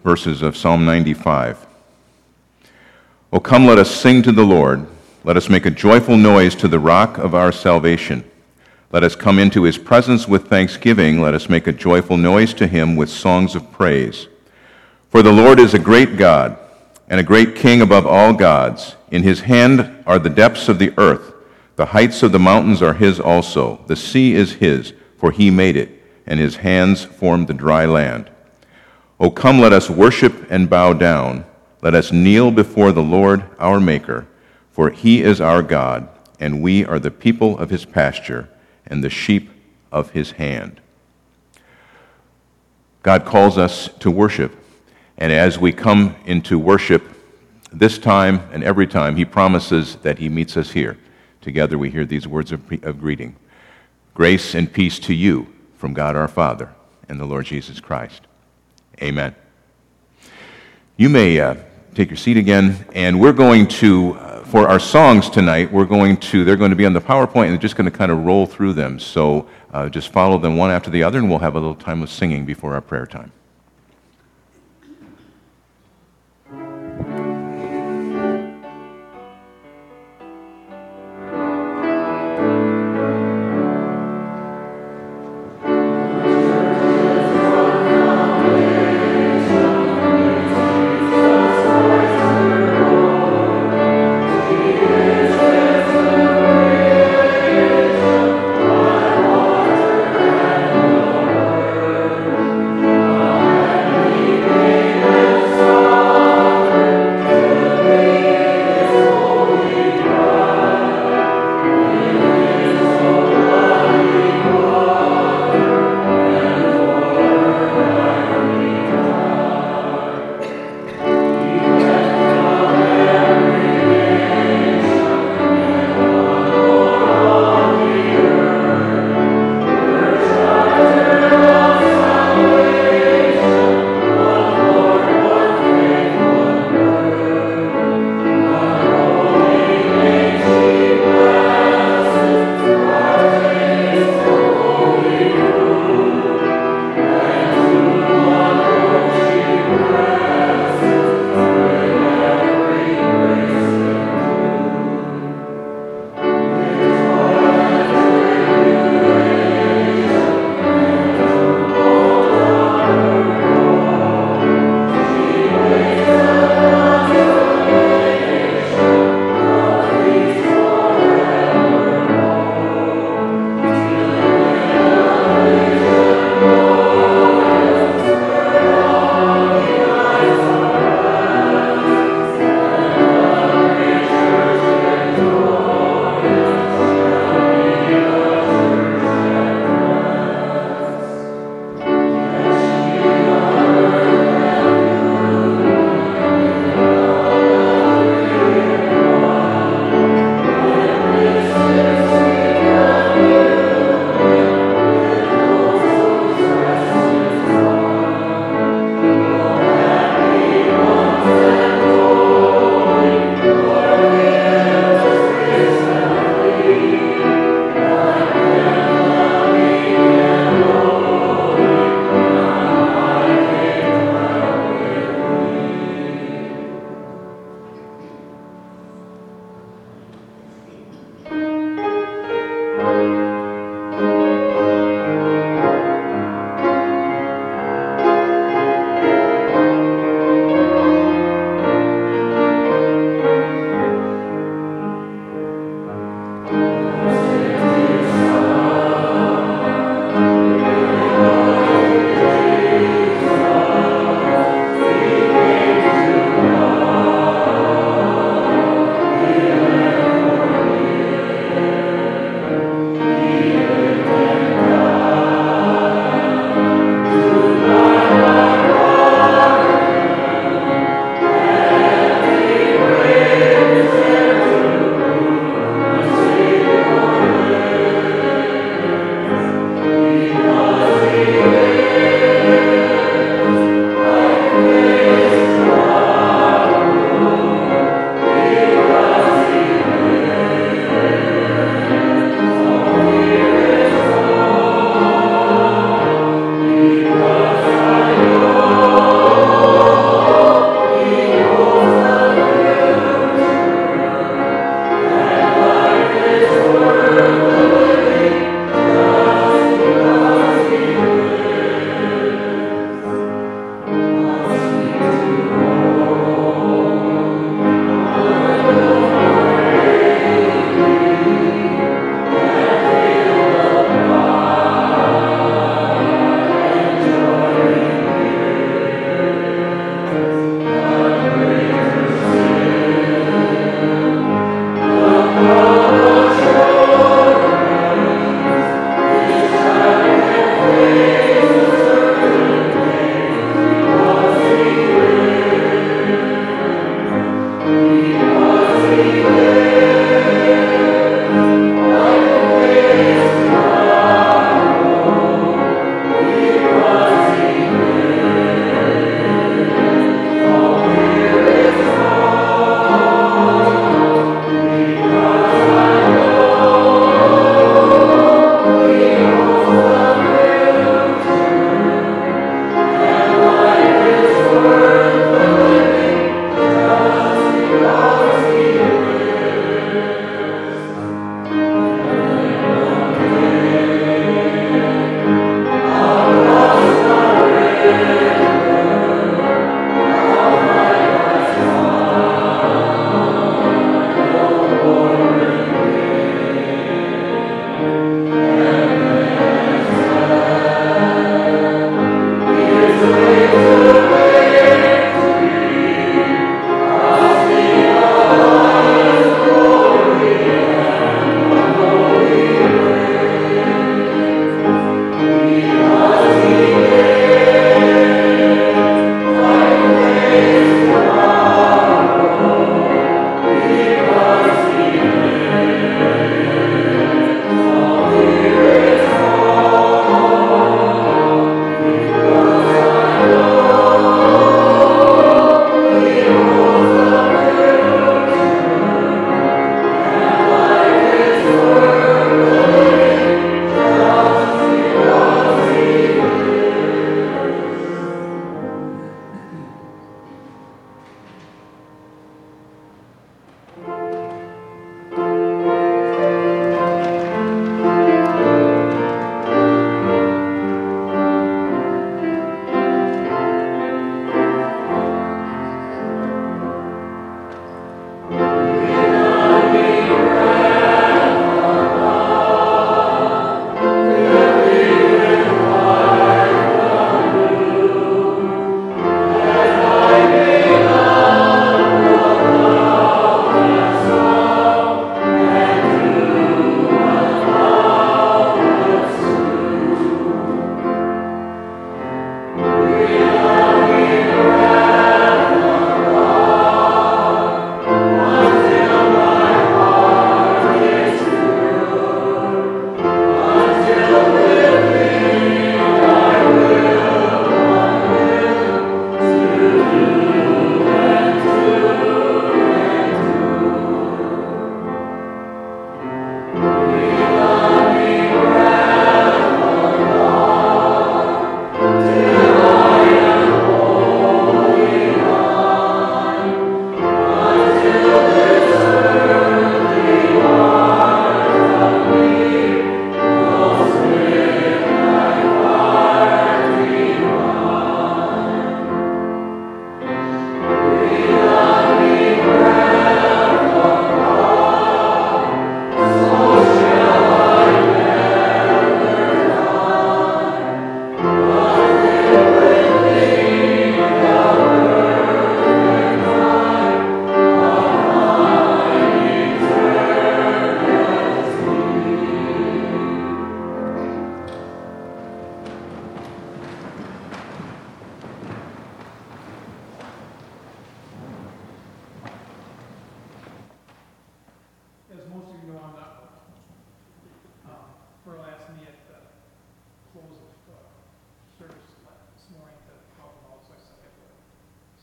verses of Psalm 95. O come, let us sing to the Lord. Let us make a joyful noise to the rock of our salvation. Let us come into his presence with thanksgiving. Let us make a joyful noise to him with songs of praise. For the Lord is a great God and a great King above all gods. In his hand are the depths of the earth. The heights of the mountains are his also. The sea is his, for he made it, and his hands formed the dry land. O come, let us worship and bow down. Let us kneel before the Lord our Maker, for he is our God, and we are the people of his pasture and the sheep of his hand. God calls us to worship, and as we come into worship this time and every time, he promises that he meets us here. Together we hear these words of greeting. Grace and peace to you from God our Father and the Lord Jesus Christ. Amen. You may take your seat again, and we're going to, for our songs tonight, they're going to be on the PowerPoint, and we're just going to kind of roll through them. So just follow them one after the other, and we'll have a little time of singing before our prayer time.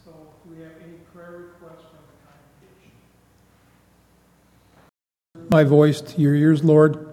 So do we have any prayer requests from the congregation? My voice to your ears, Lord.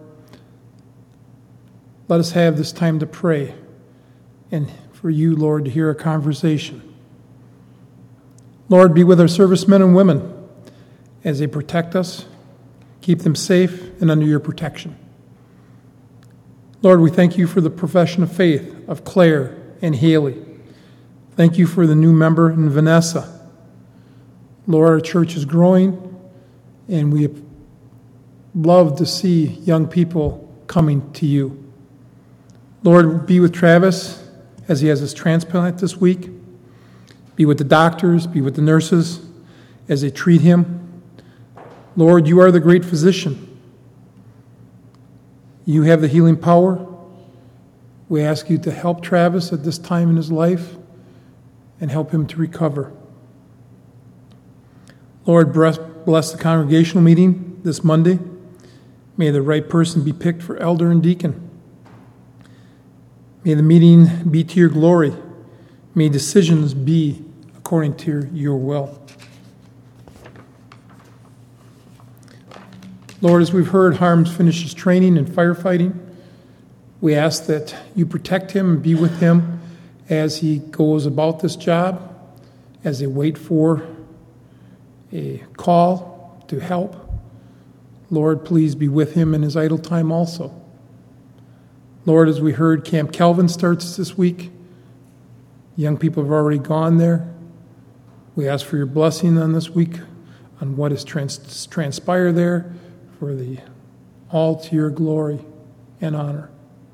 Let us have this time to pray and for you, Lord, to hear a conversation. Lord, be with our servicemen and women as they protect us. Keep them safe and under your protection. Lord, we thank you for the profession of faith of Claire and Haley. Thank you for the new member in Vanessa. Lord, our church is growing, and we love to see young people coming to you. Lord, be with Travis as he has his transplant this week. Be with the doctors, be with the nurses as they treat him. Lord, you are the great physician. You have the healing power. We ask you to help Travis at this time in his life and help him to recover. Lord, bless the congregational meeting this Monday. May the right person be picked for elder and deacon. May the meeting be to your glory. May decisions be according to your will. Lord, as we've heard, Harms finishes training in firefighting. We ask that you protect him and be with him as he goes about this job, as they wait for a call to help. Lord, please be with him in his idle time also. Lord, as we heard, Camp Calvin starts this week. Young people have already gone there. We ask for your blessing on this week, on what is transpire there, for the all to your glory and honor.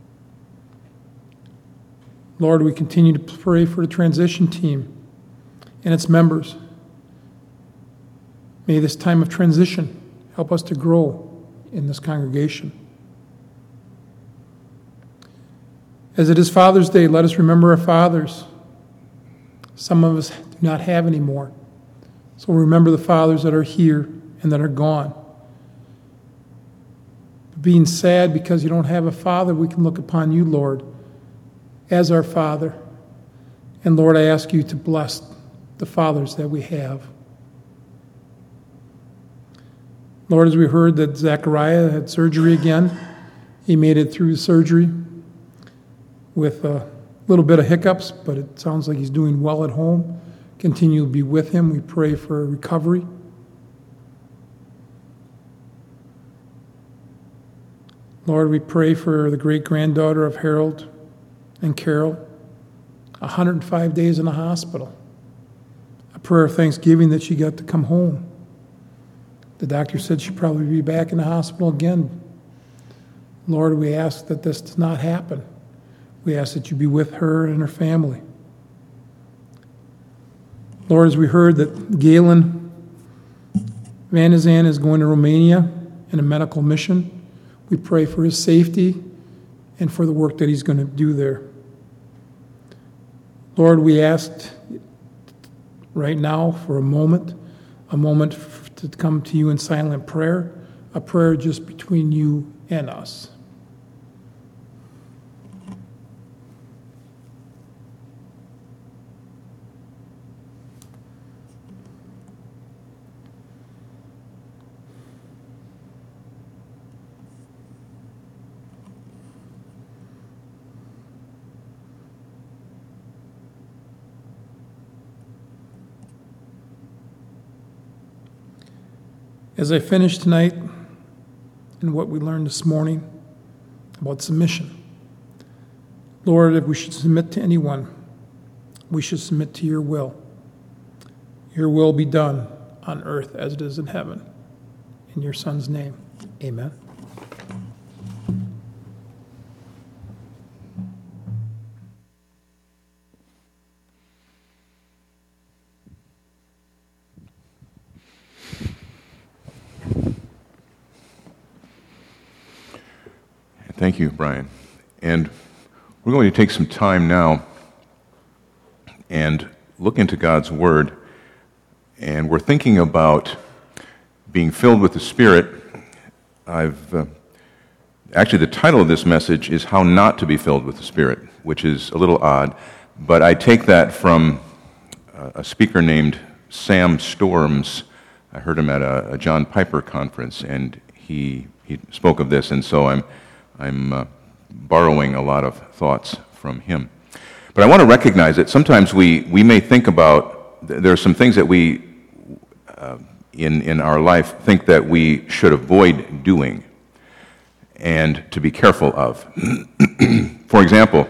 Lord, we continue to pray for the transition team and its members. May this time of transition help us to grow in this congregation. As it is Father's Day, let us remember our fathers. Some of us do not have any more. So remember the fathers that are here and that are gone. Being sad because you don't have a father, we can look upon you, Lord, as our Father. And Lord, I ask you to bless the fathers that we have. Lord, as we heard that Zechariah had surgery again, he made it through surgery with a little bit of hiccups, but it sounds like he's doing well at home. Continue to be with him. We pray for a recovery. Lord, we pray for the great-granddaughter of Harold and Carol, 105 days in the hospital. A prayer of thanksgiving that she got to come home. The doctor said she'd probably be back in the hospital again. Lord, we ask that this does not happen. We ask that you be with her and her family. Lord, as we heard that Galen Van Izan is going to Romania in a medical mission, we pray for his safety and for the work that he's going to do there. Lord, we ask right now for a moment to come to you in silent prayer, a prayer just between you and us. As I finish tonight and what we learned this morning about submission, Lord, if we should submit to anyone, we should submit to your will. Your will be done on earth as it is in heaven. In your Son's name, amen. Thank you, Brian. And we're going to take some time now and look into God's Word. And we're thinking about being filled with the Spirit. Actually, the title of this message is How Not to Be Filled with the Spirit, which is a little odd, but I take that from a speaker named Sam Storms. I heard him at a John Piper conference, and he spoke of this, and so I'm borrowing a lot of thoughts from him. But I want to recognize that sometimes we may think about, there are some things that we in our life think that we should avoid doing and to be careful of. For example,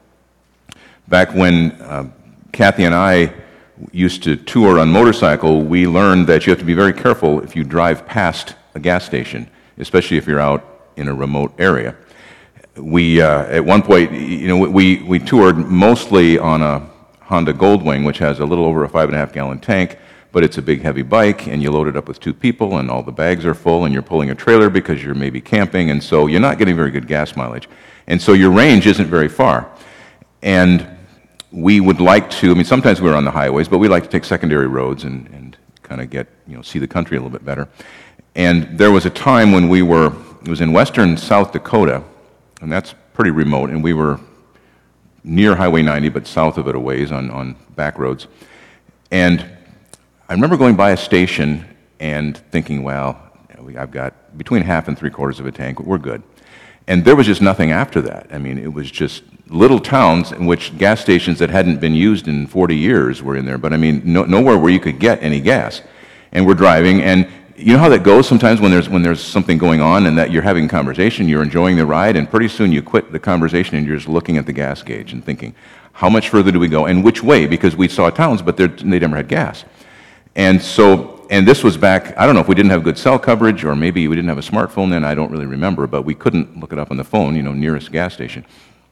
back when Kathy and I used to tour on motorcycle, we learned that you have to be very careful if you drive past a gas station, especially if you're out in a remote area. We at one point, we toured mostly on a Honda Goldwing, which has a little over a 5.5-gallon tank, but it's a big, heavy bike, and you load it up with 2 people, and all the bags are full, and you're pulling a trailer because you're maybe camping, and so you're not getting very good gas mileage. And so your range isn't very far. And we would like to, sometimes we're on the highways, but we like to take secondary roads and kind of get, see the country a little bit better. And there was a time when it was in western South Dakota, and that's pretty remote, and we were near Highway 90, but south of it a ways on back roads. And I remember going by a station and thinking, well, I've got between half and 3/4 of a tank, we're good. And there was just nothing after that. It was just little towns in which gas stations that hadn't been used in 40 years were in there, but nowhere where you could get any gas. And we're driving, and you know how that goes sometimes when there's something going on and that you're having a conversation, you're enjoying the ride, and pretty soon you quit the conversation and you're just looking at the gas gauge and thinking, how much further do we go and which way? Because we saw towns, but they never had gas. And this was back, I don't know if we didn't have good cell coverage or maybe we didn't have a smartphone then, I don't really remember, but we couldn't look it up on the phone, nearest gas station.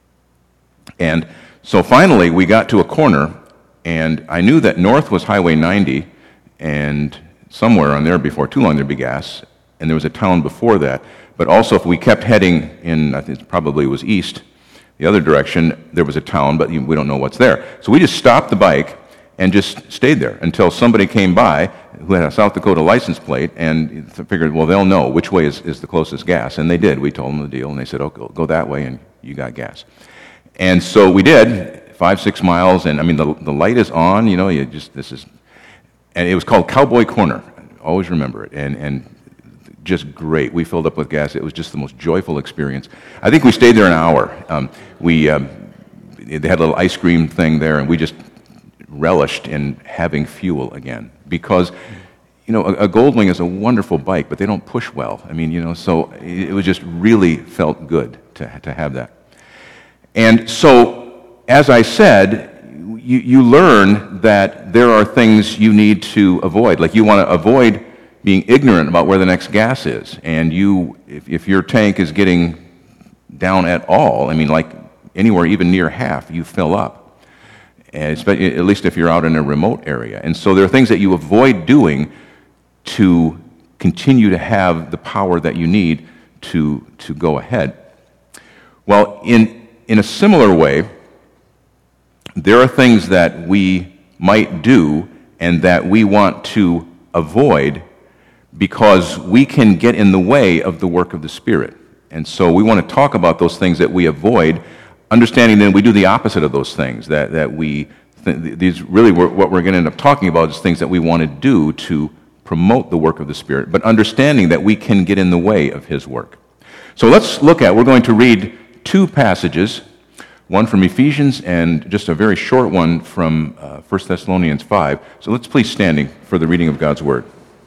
And so finally we got to a corner, and I knew that north was Highway 90, and somewhere on there before too long there'd be gas, and there was a town before that. But also if we kept heading in, I think it probably was east, the other direction, there was a town, but we don't know what's there. So we just stopped the bike and just stayed there until somebody came by who had a South Dakota license plate and figured, well, they'll know which way is the closest gas. And they did. We told them the deal, and they said, oh, go that way, and you got gas. And so we did, 5-6 miles, and the light is on, and it was called Cowboy Corner. Always remember it, and just great. We filled up with gas. It was just the most joyful experience. I think we stayed there an hour. They had a little ice cream thing there, and we just relished in having fuel again, because a Goldwing is a wonderful bike, but they don't push well. So it was just really felt good to have that. And so, as I said, you learn that there are things you need to avoid. Like you want to avoid being ignorant about where the next gas is, and if your tank is getting down at all, like anywhere even near half, you fill up. And at least if you're out in a remote area. And so there are things that you avoid doing to continue to have the power that you need to go ahead. Well, in a similar way, there are things that we might do and that we want to avoid because we can get in the way of the work of the Spirit. And so we want to talk about those things that we avoid, understanding that we do the opposite of those things, these really what we're going to end up talking about is things that we want to do to promote the work of the Spirit, but understanding that we can get in the way of His work. So we're going to read 2 passages, one from Ephesians and just a very short one from 1 Thessalonians 5. So let's please standing for the reading of God's Word.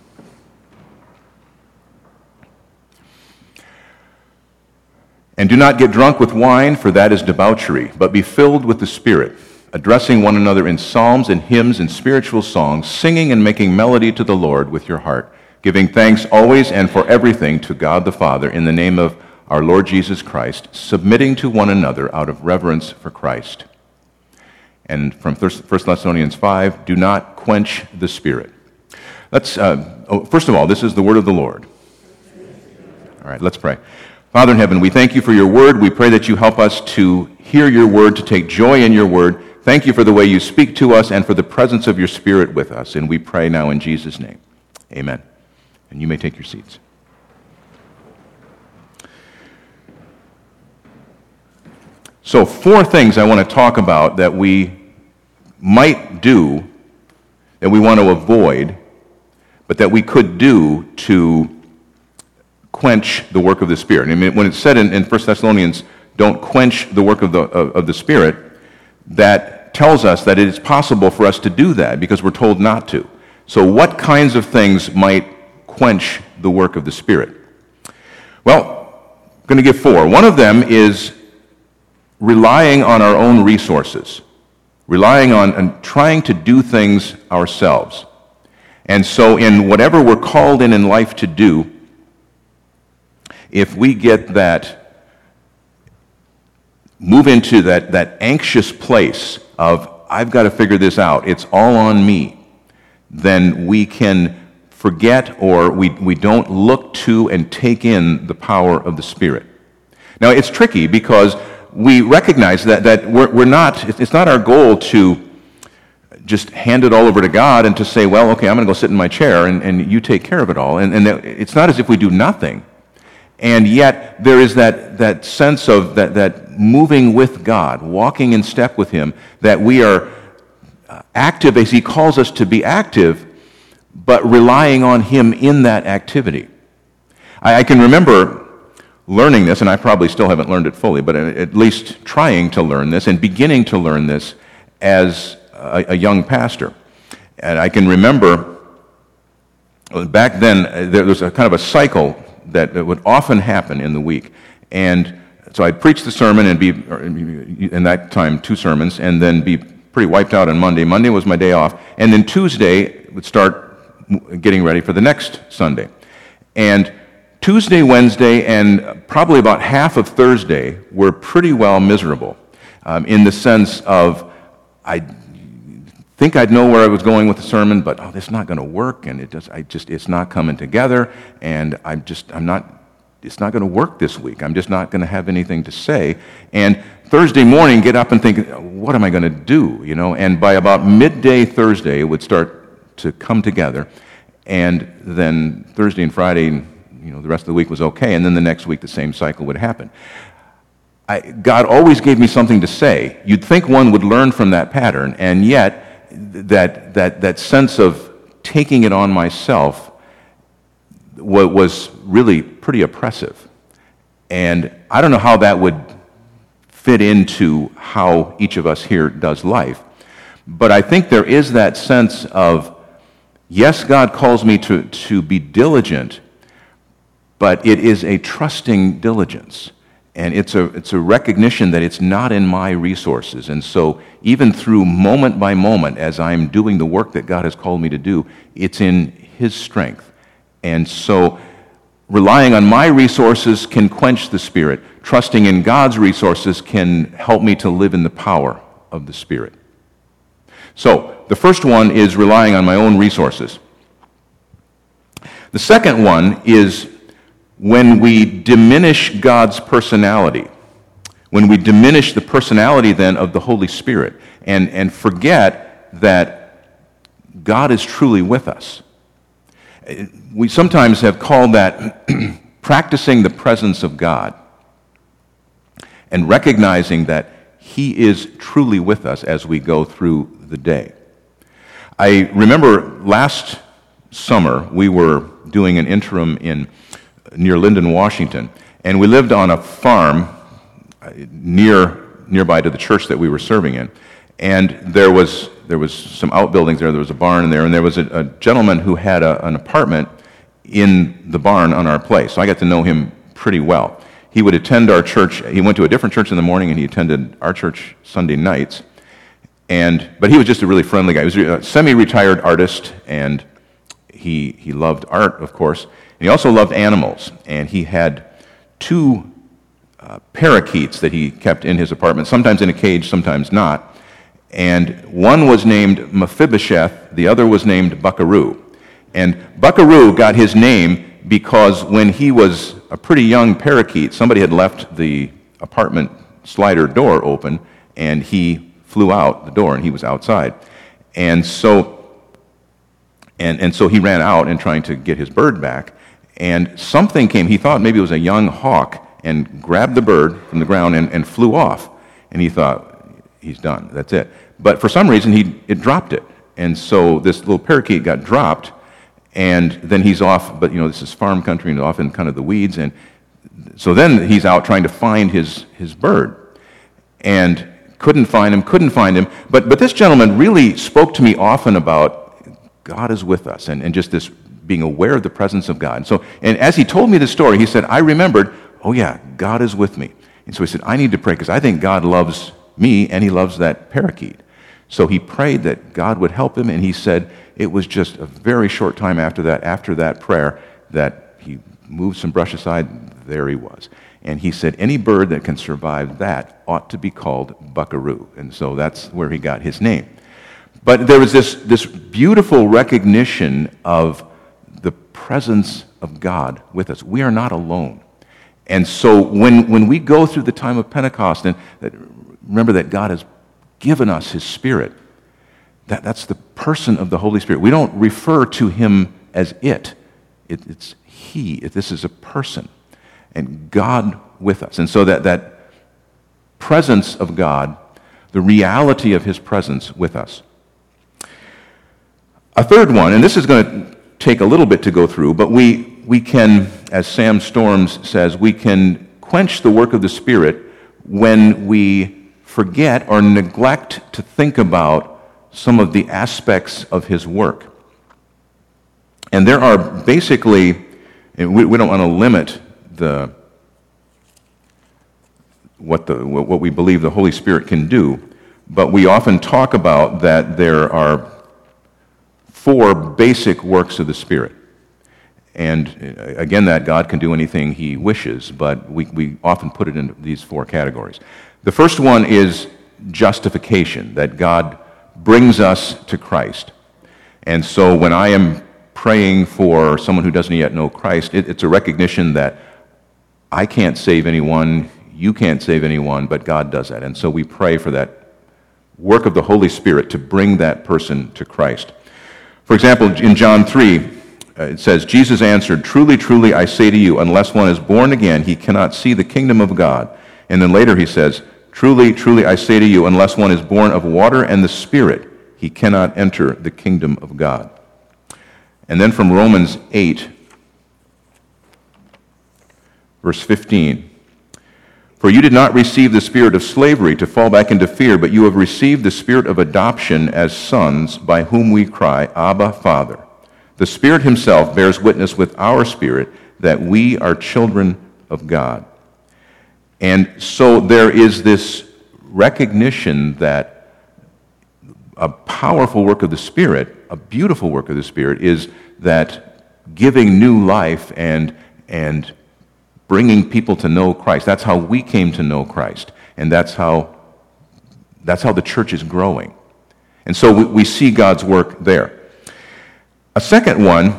And do not get drunk with wine, for that is debauchery, but be filled with the Spirit, addressing one another in psalms and hymns and spiritual songs, singing and making melody to the Lord with your heart, giving thanks always and for everything to God the Father in the name of our Lord Jesus Christ, submitting to one another out of reverence for Christ. And from 1 Thessalonians 5, do not quench the Spirit. First of all, this is the word of the Lord. All right, let's pray. Father in heaven, we thank you for your word. We pray that you help us to hear your word, to take joy in your word. Thank you for the way you speak to us and for the presence of your Spirit with us. And we pray now in Jesus' name. Amen. And you may take your seats. So 4 things I want to talk about that we might do that we want to avoid, but that we could do to quench the work of the Spirit. I mean, when it's said in 1 Thessalonians, don't quench the work of the Spirit, that tells us that it is possible for us to do that because we're told not to. So what kinds of things might quench the work of the Spirit? Well, I'm going to give 4. One of them is relying on our own resources, relying on and trying to do things ourselves. And so in whatever we're called in life to do, if we get that, move into that anxious place of, I've got to figure this out, it's all on me, then we can forget or we don't look to and take in the power of the Spirit. Now, it's tricky because we recognize that we're not, it's not our goal to just hand it all over to God and to say, well, okay, I'm going to go sit in my chair and you take care of it all. And it's not as if we do nothing. And yet there is that sense of that moving with God, walking in step with Him, that we are active as He calls us to be active, but relying on Him in that activity. I can remember learning this, and I probably still haven't learned it fully, but at least trying to learn this and beginning to learn this as a young pastor. And I can remember back then there was a kind of a cycle that would often happen in the week. And so I'd preach the sermon and be, in that time, 2 sermons, and then be pretty wiped out on Monday. Monday was my day off. And then Tuesday would start getting ready for the next Sunday. And Tuesday, Wednesday, and probably about half of Thursday were pretty well miserable in the sense of I think I'd know where I was going with the sermon, but this is not going to work, and it's not coming together, and it's not going to work this week. I'm just not going to have anything to say. And Thursday morning, get up and think, what am I going to do? And by about midday Thursday, it would start to come together, and then Thursday and Friday, the rest of the week was okay, and then the next week the same cycle would happen. God always gave me something to say. You'd think one would learn from that pattern, and yet that sense of taking it on myself was really pretty oppressive. And I don't know how that would fit into how each of us here does life, but I think there is that sense of, yes, God calls me to be diligent, but it is a trusting diligence. And it's a recognition that it's not in my resources. And so even through moment by moment, as I'm doing the work that God has called me to do, it's in His strength. And so relying on my resources can quench the Spirit. Trusting in God's resources can help me to live in the power of the Spirit. So the first one is relying on my own resources. The second one is when we diminish God's personality, when we diminish the personality then of the Holy Spirit and forget that God is truly with us. We sometimes have called that practicing the presence of God and recognizing that He is truly with us as we go through the day. I remember last summer we were doing an interim near Linden, Washington, and we lived on a farm nearby to the church that we were serving in. And there was some outbuildings there. There was a barn there, and there was a gentleman who had an apartment in the barn on our place. So I got to know him pretty well. He would attend our church. He went to a different church in the morning, and he attended our church Sunday nights. But he was just a really friendly guy. He was a semi-retired artist, and he loved art, of course. And he also loved animals, and he had 2 parakeets that he kept in his apartment, sometimes in a cage, sometimes not. And one was named Mephibosheth, the other was named Buckaroo. And Buckaroo got his name because when he was a pretty young parakeet, somebody had left the apartment slider door open, and he flew out the door, and he was outside. And so he ran out and trying to get his bird back, and something came. He thought maybe it was a young hawk, and grabbed the bird from the ground and flew off. And he thought, he's done, that's it. But for some reason, it dropped it. And so this little parakeet got dropped, and then he's off, but this is farm country and off in kind of the weeds, and so then he's out trying to find his bird, and couldn't find him. But this gentleman really spoke to me often about God is with us, and just this being aware of the presence of God. And as he told me the story, he said, I remembered, oh yeah, God is with me. And so he said, I need to pray, because I think God loves me, and he loves that parakeet. So he prayed that God would help him, and he said it was just a very short time after that prayer, that he moved some brush aside, there he was. And he said any bird that can survive that ought to be called buckaroo. And so that's where he got his name. But there was this beautiful recognition of the presence of God with us. We are not alone. And so when we go through the time of Pentecost, and remember that God has given us his Spirit, that's the person of the Holy Spirit. We don't refer to him as it's he. This is a person, and God with us. And so that presence of God, the reality of his presence with us. A third one, and this is going to take a little bit to go through, but we can, as Sam Storms says, we can quench the work of the Spirit when we forget or neglect to think about some of the aspects of his work. And there are basically, and we don't want to limit what we believe the Holy Spirit can do, but we often talk about that there are 4 basic works of the Spirit. And again, that God can do anything he wishes, but we often put it into these 4 categories. The first one is justification, that God brings us to Christ. And so when I am praying for someone who doesn't yet know Christ, it's a recognition that I can't save anyone, you can't save anyone, but God does that. And so we pray for that work of the Holy Spirit to bring that person to Christ. For example, in John 3, it says, Jesus answered, "Truly, truly, I say to you, unless one is born again, he cannot see the kingdom of God." And then later he says, "Truly, truly, I say to you, unless one is born of water and the Spirit, he cannot enter the kingdom of God." And then from Romans 8, verse 15, "For you did not receive the spirit of slavery to fall back into fear, but you have received the spirit of adoption as sons, by whom we cry, Abba, Father. The Spirit himself bears witness with our spirit that we are children of God." And so there is this recognition that a powerful work of the Spirit, a beautiful work of the Spirit, is that giving new life and bringing people to know Christ. That's how we came to know Christ, and that's how the church is growing. And so we see God's work there. A second one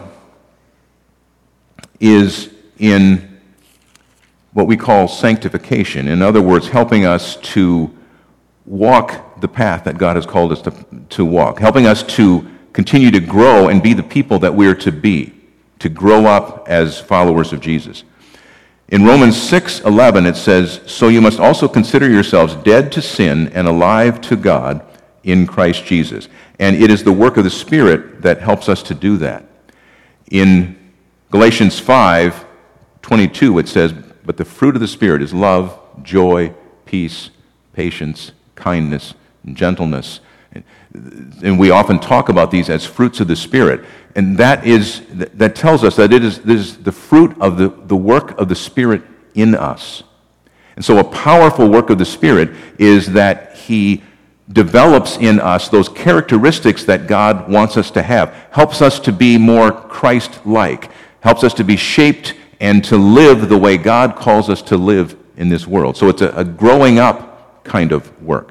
is in what we call sanctification. In other words, helping us to walk the path that God has called us to walk, helping us to continue to grow and be the people that we are to be, to grow up as followers of Jesus. In Romans 6:11 it says, "So you must also consider yourselves dead to sin and alive to God in Christ Jesus." And it is the work of the Spirit that helps us to do that. In Galatians 5:22 it says, "But the fruit of the Spirit is love, joy, peace, patience, kindness, and gentleness." And we often talk about these as fruits of the Spirit. And that tells us that it is the fruit of the work of the Spirit in us. And so a powerful work of the Spirit is that he develops in us those characteristics that God wants us to have, helps us to be more Christ-like, helps us to be shaped and to live the way God calls us to live in this world. So it's a growing up kind of work.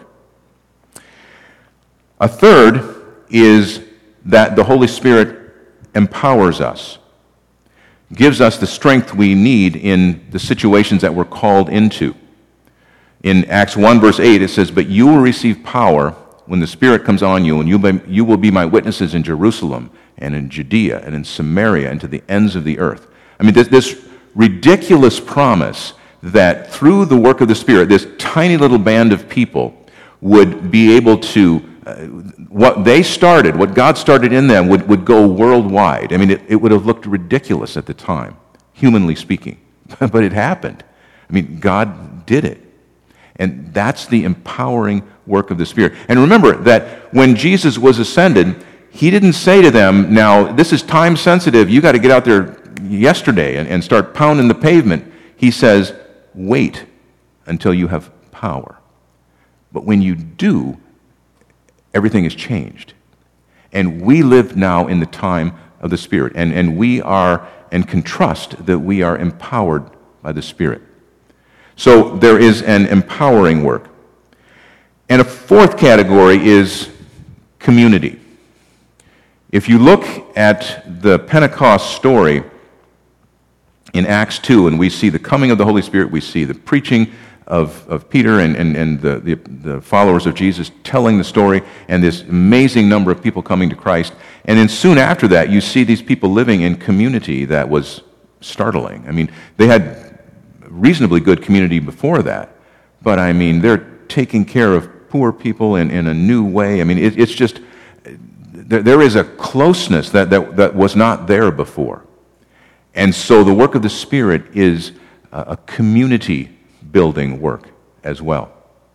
A third is that the Holy Spirit empowers us, gives us the strength we need in the situations that we're called into. In Acts 1, verse 8, it says, "But you will receive power when the Spirit comes on you, and you will be my witnesses in Jerusalem and in Judea and in Samaria and to the ends of the earth." I mean, this ridiculous promise that through the work of the Spirit, this tiny little band of people would be able to what they started, what God started in them, would go worldwide. I mean, it would have looked ridiculous at the time, humanly speaking. But it happened. I mean, God did it. And that's the empowering work of the Spirit. And remember that when Jesus was ascended, he didn't say to them, now, this is time sensitive, you got to get out there yesterday and start pounding the pavement. He says, wait until you have power. But when you do, everything is changed. And we live now in the time of the Spirit. And we are, and can trust that we are empowered by the Spirit. So there is an empowering work. And a fourth category is community. If you look at the Pentecost story in Acts 2, and we see the coming of the Holy Spirit, we see the preaching of Peter and the followers of Jesus telling the story, and this amazing number of people coming to Christ. And then soon after that, you see these people living in community that was startling. I mean, they had reasonably good community before that, but I mean, they're taking care of poor people in a new way. I mean, it's just, there is a closeness that was not there before. And so the work of the Spirit is a community building work as well.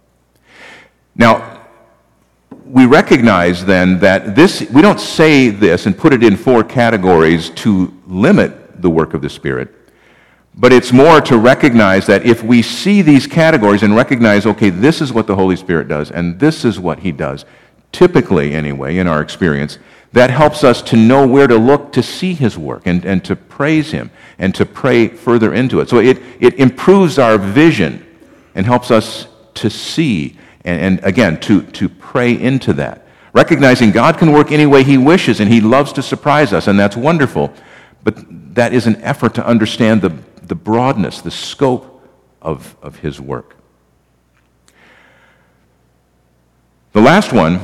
Now, we recognize then that we don't say this and put it in four categories to limit the work of the Spirit, but it's more to recognize that if we see these categories and recognize, okay, this is what the Holy Spirit does, and this is what he does, typically anyway, in our experience, that helps us to know where to look to see his work and to praise him and to pray further into it. So it improves our vision and helps us to see and again, to pray into that. Recognizing God can work any way he wishes and he loves to surprise us, and that's wonderful. But that is an effort to understand the broadness, the scope of his work. The last one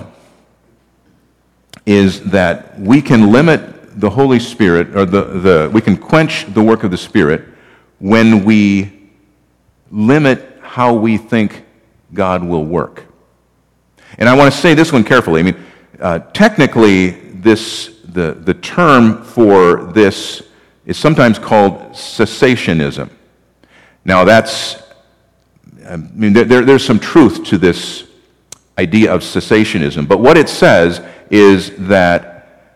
is that we can limit the Holy Spirit, or we can quench the work of the Spirit when we limit how we think God will work. And I want to say this one carefully. I mean, technically, the term for this is sometimes called cessationism. Now, there's some truth to this idea of cessationism, but what it says is that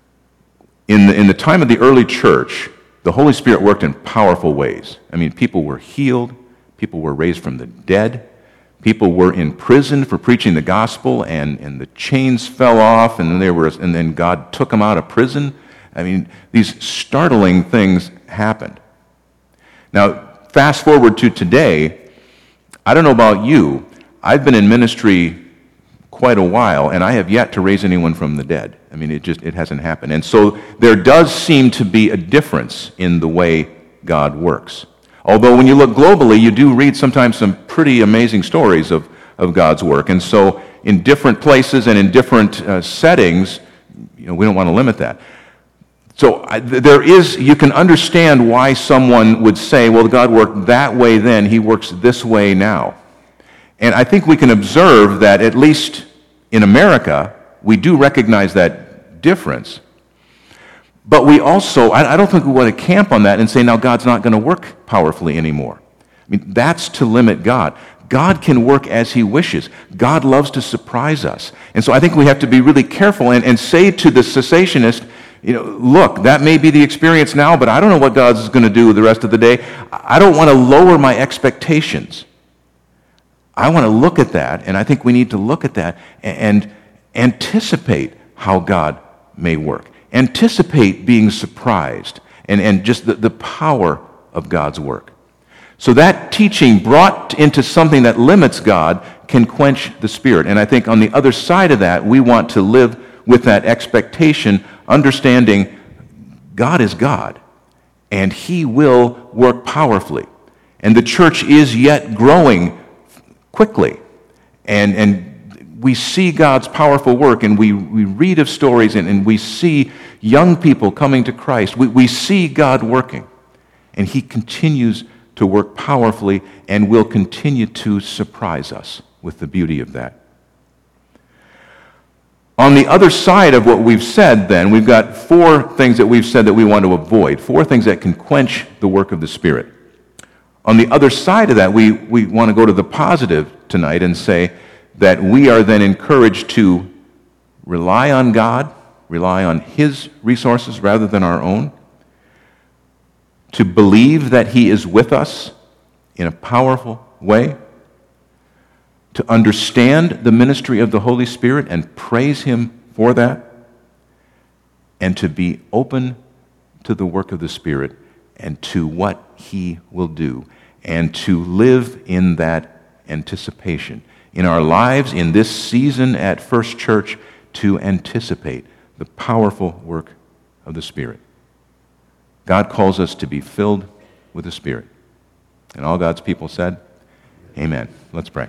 in the time of the early church, the Holy Spirit worked in powerful ways. I mean, people were healed, people were raised from the dead, people were imprisoned for preaching the gospel, and the chains fell off, and then God took them out of prison. I mean, these startling things happened. Now, fast forward to today, I don't know about you, I've been in ministry quite a while, and I have yet to raise anyone from the dead. I mean, it hasn't happened. And so there does seem to be a difference in the way God works. Although when you look globally, you do read sometimes some pretty amazing stories of God's work. And so in different places and in different settings, we don't want to limit that. So you can understand why someone would say, well, God worked that way then, he works this way now. And I think we can observe that at least in America, we do recognize that difference. But we also, I don't think we want to camp on that and say, now God's not going to work powerfully anymore. I mean, that's to limit God. God can work as he wishes. God loves to surprise us. And so I think we have to be really careful and say to the cessationist, look, that may be the experience now, but I don't know what God's going to do the rest of the day. I don't want to lower my expectations. I want to look at that, and I think we need to look at that and anticipate how God may work. Anticipate being surprised and just the power of God's work. So that teaching brought into something that limits God can quench the Spirit. And I think on the other side of that, we want to live with that expectation, understanding God is God, and he will work powerfully. And the church is yet growing quickly. And we see God's powerful work, and we read of stories, and we see young people coming to Christ. We see God working, and he continues to work powerfully and will continue to surprise us with the beauty of that. On the other side of what we've said, then, we've got 4 things that we've said that we want to avoid, 4 things that can quench the work of the Spirit. On the other side of that, we want to go to the positive tonight and say that we are then encouraged to rely on God, rely on His resources rather than our own, to believe that He is with us in a powerful way, to understand the ministry of the Holy Spirit and praise Him for that, and to be open to the work of the Spirit and to what He will do, and to live in that anticipation. In our lives, in this season at First Church, to anticipate the powerful work of the Spirit. God calls us to be filled with the Spirit. And all God's people said, amen. Let's pray.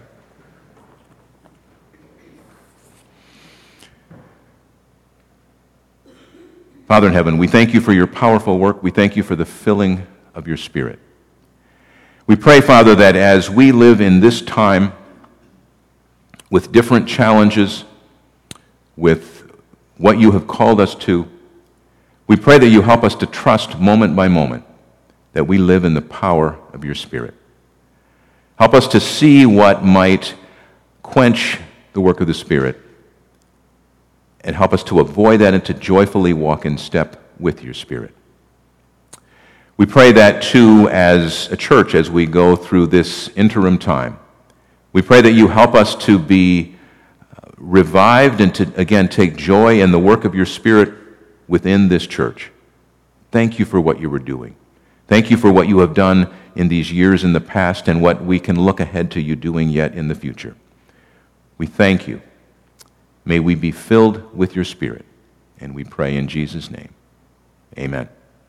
Father in heaven, we thank you for your powerful work. We thank you for the filling of your Spirit. We pray, Father, that as we live in this time with different challenges, with what you have called us to, we pray that you help us to trust moment by moment that we live in the power of your Spirit. Help us to see what might quench the work of the Spirit, and help us to avoid that and to joyfully walk in step with your Spirit. We pray that, too, as a church, as we go through this interim time, we pray that you help us to be revived and to, again, take joy in the work of your Spirit within this church. Thank you for what you were doing. Thank you for what you have done in these years in the past and what we can look ahead to you doing yet in the future. We thank you. May we be filled with your Spirit, and we pray in Jesus' name. Amen.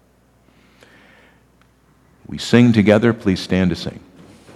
We sing together. Please stand to sing.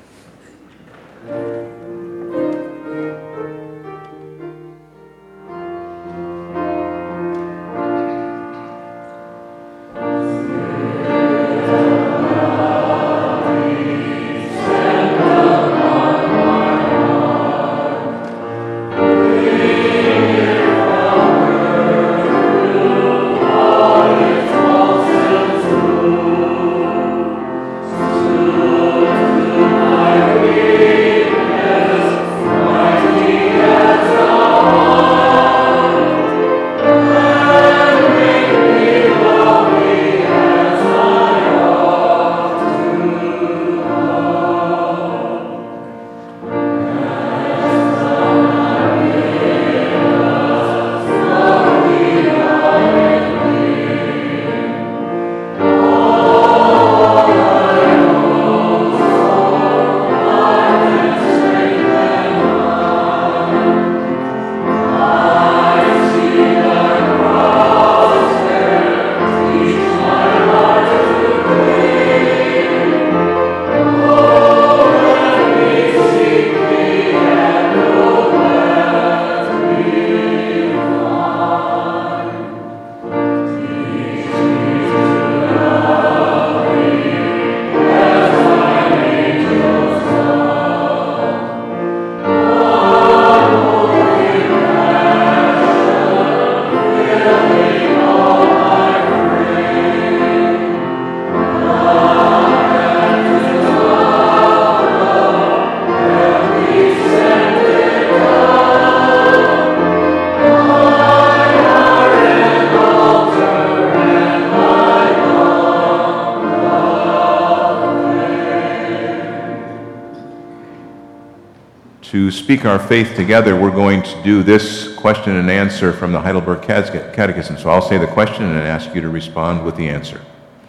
To speak our faith together, we're going to do this question and answer from the Heidelberg Catechism. So I'll say the question and ask you to respond with the answer.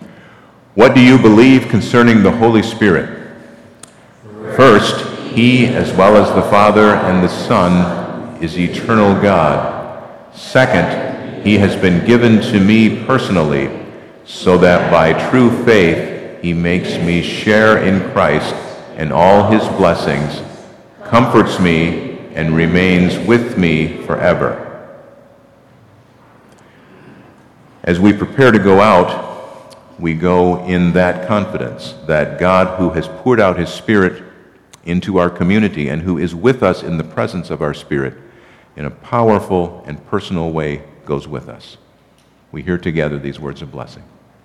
What do you believe concerning the Holy Spirit? First, He, as well as the Father and the Son, is eternal God. Second, He has been given to me personally, so that by true faith He makes me share in Christ and all His blessings, comforts me, and remains with me forever. As we prepare to go out, we go in that confidence that God, who has poured out His Spirit into our community and who is with us in the presence of our Spirit, in a powerful and personal way goes with us. We hear together these words of blessing.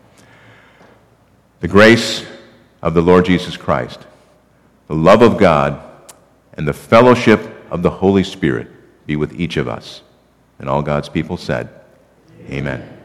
The grace of the Lord Jesus Christ, the love of God, and the fellowship of the Holy Spirit be with each of us. And all God's people said, Amen.